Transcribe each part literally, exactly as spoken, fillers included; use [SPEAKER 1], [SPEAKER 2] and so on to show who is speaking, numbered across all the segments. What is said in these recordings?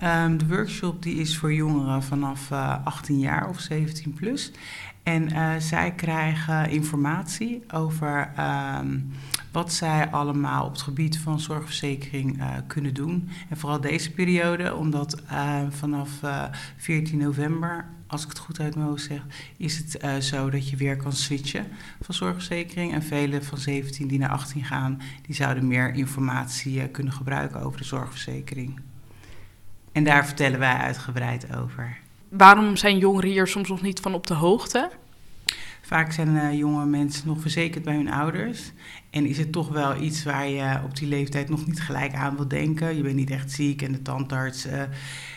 [SPEAKER 1] Um, de workshop die is voor jongeren vanaf uh, achttien jaar of zeventien plus. En uh, zij krijgen informatie over um, wat zij allemaal op het gebied van zorgverzekering uh, kunnen doen. En vooral deze periode, omdat uh, vanaf uh, veertien november, als ik het goed uit mijn hoofd zeg, is het uh, zo dat je weer kan switchen van zorgverzekering. En velen van zeventien die naar achttien gaan, die zouden meer informatie uh, kunnen gebruiken over de zorgverzekering. En daar vertellen wij uitgebreid over.
[SPEAKER 2] Waarom zijn jongeren hier soms nog niet van op de hoogte?
[SPEAKER 1] Vaak zijn uh, jonge mensen nog verzekerd bij hun ouders. En is het toch wel iets waar je op die leeftijd nog niet gelijk aan wil denken. Je bent niet echt ziek en de tandarts. Uh,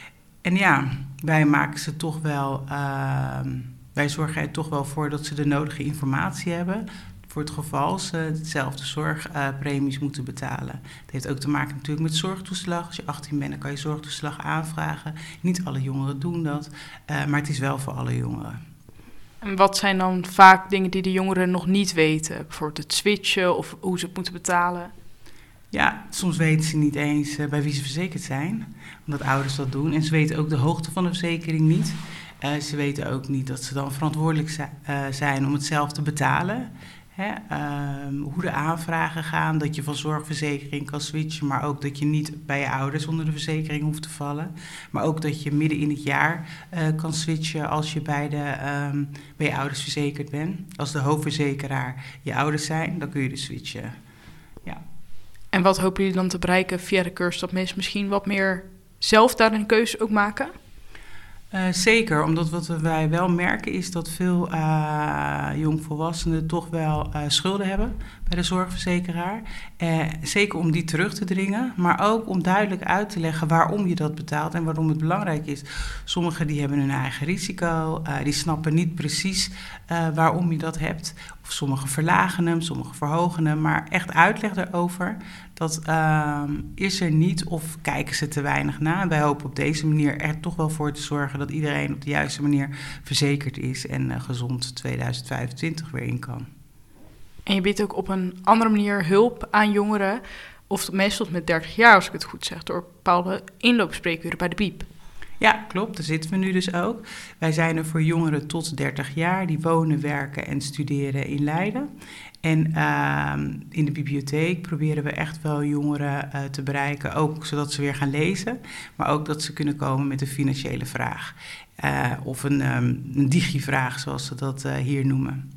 [SPEAKER 1] en ja, wij maken ze toch wel. Uh, wij zorgen er toch wel voor dat ze de nodige informatie hebben. Voor het geval als ze hetzelfde zorgpremies uh, moeten betalen. Het heeft ook te maken natuurlijk met zorgtoeslag. Als je achttien bent, dan kan je zorgtoeslag aanvragen. Niet alle jongeren doen dat, uh, maar het is wel voor alle jongeren.
[SPEAKER 2] En wat zijn dan vaak dingen die de jongeren nog niet weten? Bijvoorbeeld het switchen of hoe ze het moeten betalen?
[SPEAKER 1] Ja, soms weten ze niet eens uh, bij wie ze verzekerd zijn, omdat ouders dat doen. En ze weten ook de hoogte van de verzekering niet. Uh, ze weten ook niet dat ze dan verantwoordelijk zi- uh, zijn om het zelf te betalen. Hè, uh, hoe de aanvragen gaan, dat je van zorgverzekering kan switchen, maar ook dat je niet bij je ouders onder de verzekering hoeft te vallen. Maar ook dat je midden in het jaar uh, kan switchen als je bij, de, um, bij je ouders verzekerd bent. Als de hoofdverzekeraar je ouders zijn, dan kun je dus switchen. Ja.
[SPEAKER 2] En wat hopen jullie dan te bereiken via de cursus, dat mensen misschien wat meer zelf daar een keuze ook maken?
[SPEAKER 1] Uh, zeker, omdat wat wij wel merken is dat veel uh, jongvolwassenen toch wel uh, schulden hebben bij de zorgverzekeraar. Uh, zeker om die terug te dringen, maar ook om duidelijk uit te leggen waarom je dat betaalt en waarom het belangrijk is. Sommigen die hebben hun eigen risico, uh, die snappen niet precies uh, waarom je dat hebt. Of sommigen verlagen hem, sommigen verhogen hem, maar echt uitleg daarover, dat uh, is er niet of kijken ze te weinig na. En wij hopen op deze manier er toch wel voor te zorgen dat iedereen op de juiste manier verzekerd is en uh, gezond tweeduizend vijfentwintig weer in kan.
[SPEAKER 2] En je biedt ook op een andere manier hulp aan jongeren, of meestal met dertig jaar, als ik het goed zeg, door bepaalde inloopspreekuren bij de B I E B.
[SPEAKER 1] Ja, klopt. Daar zitten we nu dus ook. Wij zijn er voor jongeren tot dertig jaar die wonen, werken en studeren in Leiden. En uh, in de bibliotheek proberen we echt wel jongeren uh, te bereiken, ook zodat ze weer gaan lezen, maar ook dat ze kunnen komen met een financiële vraag. Uh, of een, um, een digivraag, zoals ze dat uh, hier noemen.